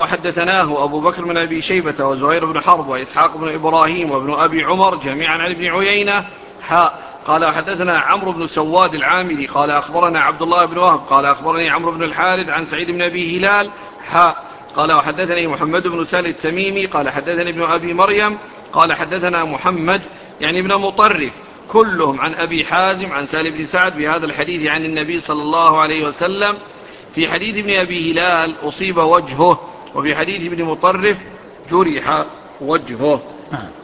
وحدثناه أبو بكر بن أبي شيبة وزهير بن حرب وإسحاق بن إبراهيم وابن أبي عمر جميعا عن ابن عيينة قال وحدثنا عمرو بن سواد العامري قال أخبرنا عبد الله بن وهب قال أخبرني عمرو بن الحارث عن سعيد بن أبي هلال قال وحدثني محمد بن سهل التميمي قال حدثني ابن أبي مريم قال حدثنا محمد يعني ابن مطرف كلهم عن أبي حازم عن سهل بن سعد بهذا الحديث عن النبي صلى الله عليه وسلم. في حديث ابن أبي هلال أصيب وجهه، وفي حديث ابن مطرف جرح وجهه.